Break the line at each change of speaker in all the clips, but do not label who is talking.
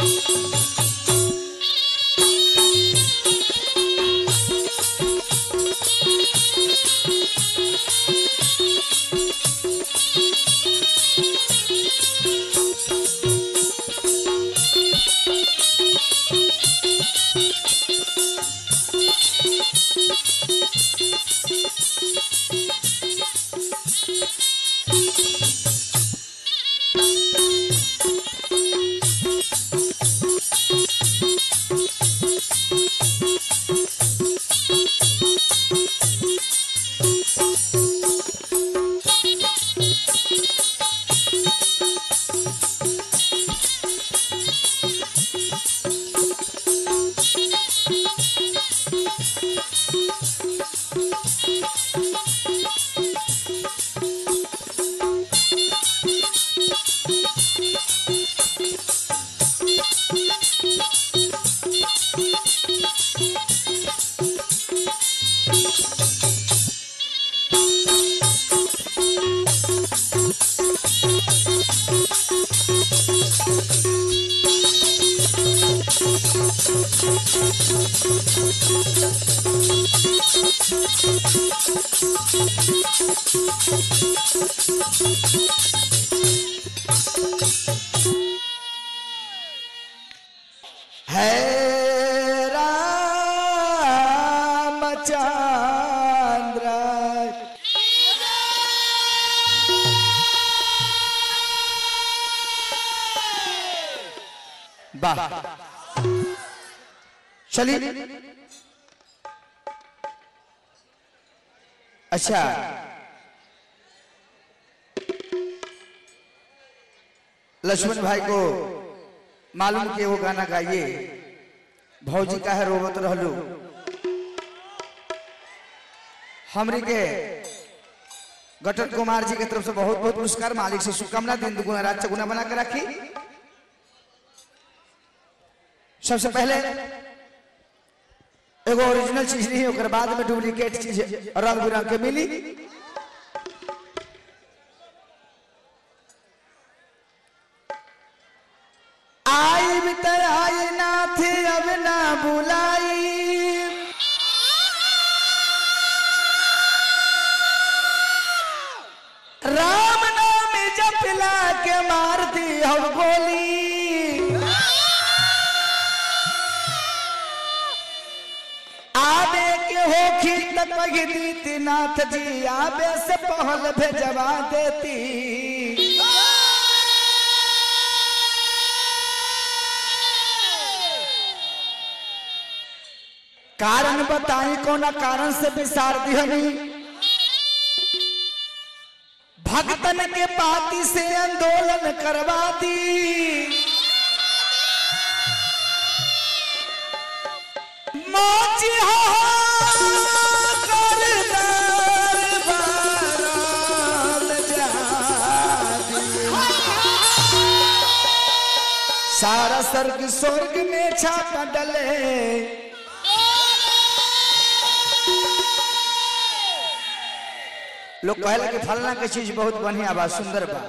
चलिए अच्छा लक्ष्मण भाई को मालूम कि वो गाना गाइए भौजी का है रोवत रहलू हमरी के गटन कुमार जी की तरफ से बहुत बहुत पुरस्कार मालिक से शुभकामना दिन दुगुना रात चौगुना बना कर रखी। सबसे पहले एगो ओरिजिनल चीज नहीं होकर बाद में डुप्लीकेट चीज रंग बिरंग के मिली। आई भीतर आई ना थी अब ना बुलाई राम नाम जपला के मार दी हम गोली आबे के हो खीत दी नाथ जी आबे से पहल भेजवा देती कारण बताई कोना कारण से विसार दिहनी भक्तन के पाती से आंदोलन करवा दी मोची हो कर दरबार जा सारा स्वर्ग में छापा डले लोग कहला कि फलना के चीज बहुत बढ़िया बा सुंदर बा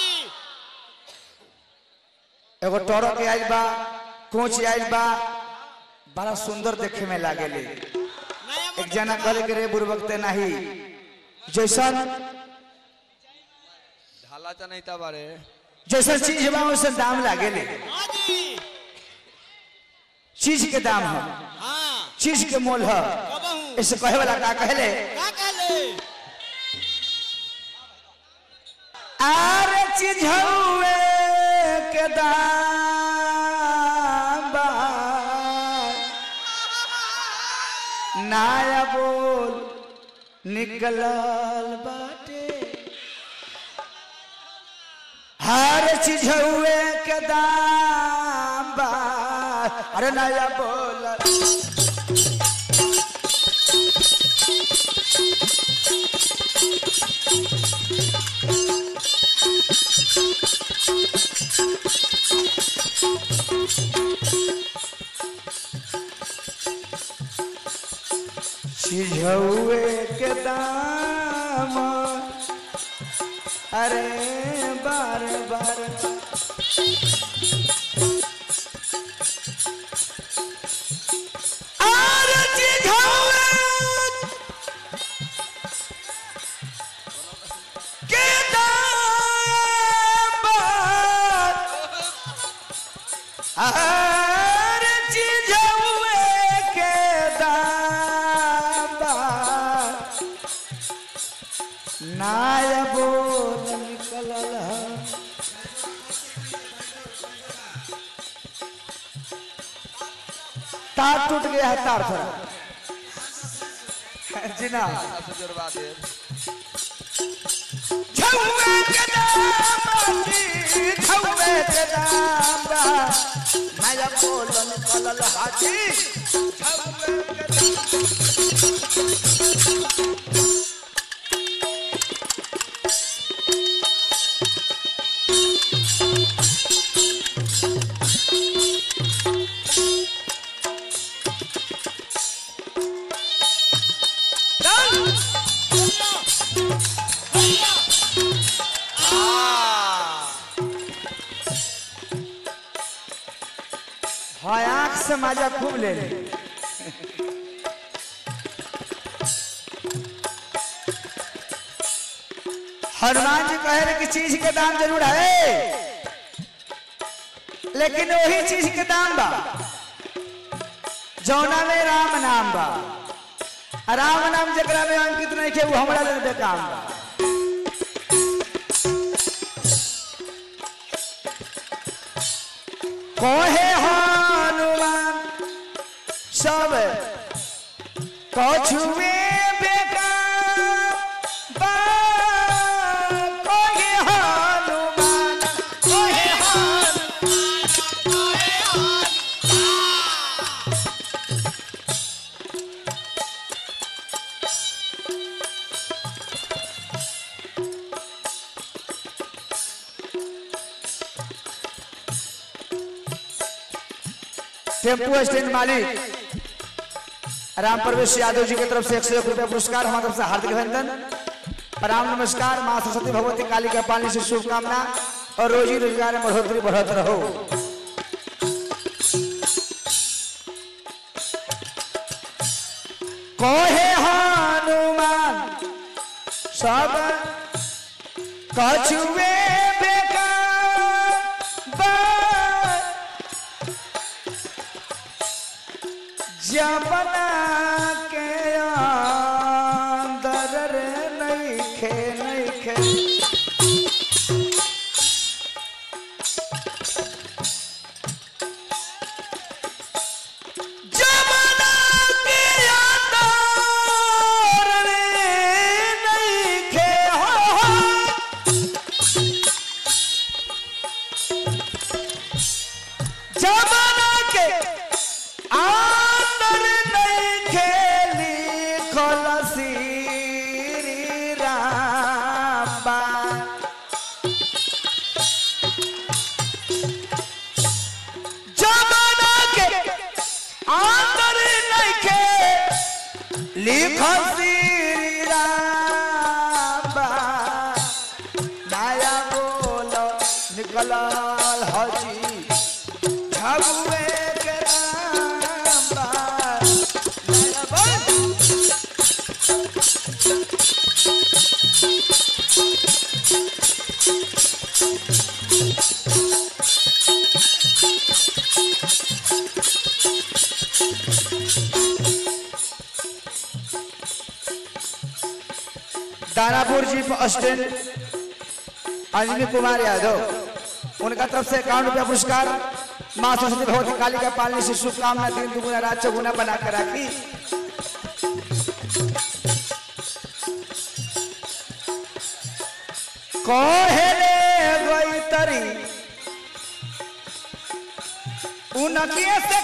एगो टोरो के आइल बा कोच आइल बा बड़ा सुंदर देखे में लागेले एक जना कहले के रे बुरबकते नहीं जैसन
ढाला त नहीं ता बारे
जैसन चीज बा वैसन दाम लागेले चीज के दाम है चीज के मोल है ऐसे कहे वाला का कहले आरे चीज हुए के दाम नाया बोल निकलल बाटे हर चीज हुए के दाम बा अरे नया बोल चीज हुए के दाम अरे बार बार नाया बोल निकलल तार टूट गया है तार थोड़ा जी ना नाया बोल निकलल हाथी आँख से मजा खूब ले ले हनुमान जी कह रहे कि चीज के दाम जरूर है लेकिन वही चीज के दाम बा जौना में राम नाम बा राम नाम जकरा में अंकित नहीं के वो हमरा ले बेकाम बा कोहे हनुमान सब कछुए बेकार बा कोहे हनुमान कोहे टेम्पो स्टैंड मालिक राम प्रवेश यादव जी की तरफ से 101 रुपया पुरस्कार हमारी तरफ से हार्दिक अभिनंदन प्रणाम नमस्कार मां सरस्वती भगवती काली का पालने से शुभकामना और रोजी रोजगार में बढ़ोतरी बढ़त रहो कोहे हनुमान सब कछुए बना के अंदर रे नहीं खे जमाना के अंदर रे नहीं खे हो जमाना के लिखो श्री राम नाया बोलो निकलल हजी झबुए के राम नाया बोल दानापुर जीप स्टैंड अंजनी कुमार यादव उनका तरफ से 51 रुपया पुरस्कार मां सरस्वती भगवती काली का पालने से शुभकामना दिन दुगुना रात चौगुना बना कर राखी कोहेले गई तरी उनके से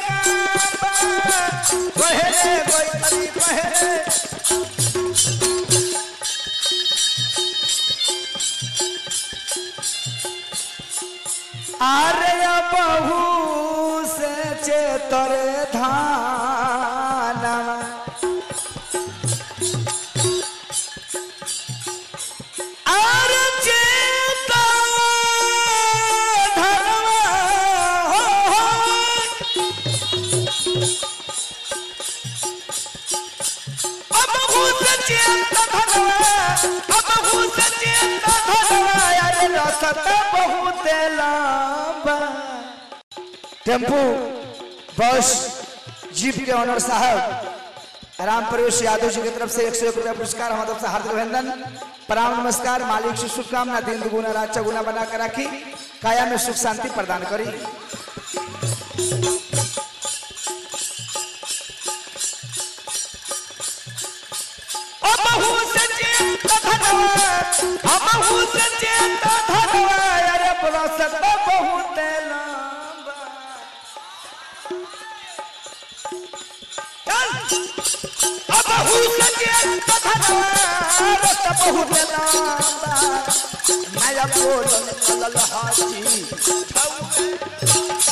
कोहेले गई तरी कोहेले आर्य बहू से चेतर धान बहुत लंबा टेम्पू बस जीप के ऑनर साहब राम प्रवेश यादव जी की तरफ से 101 रुपया पुरस्कार, हमारी तरफ से हार्दिक अभिनंदन, प्रणाम नमस्कार। मालिक से शुभकामना, दिन दुगुना रात चौगुना बना कर राखी, काया में सुख शांति प्रदान करी। नया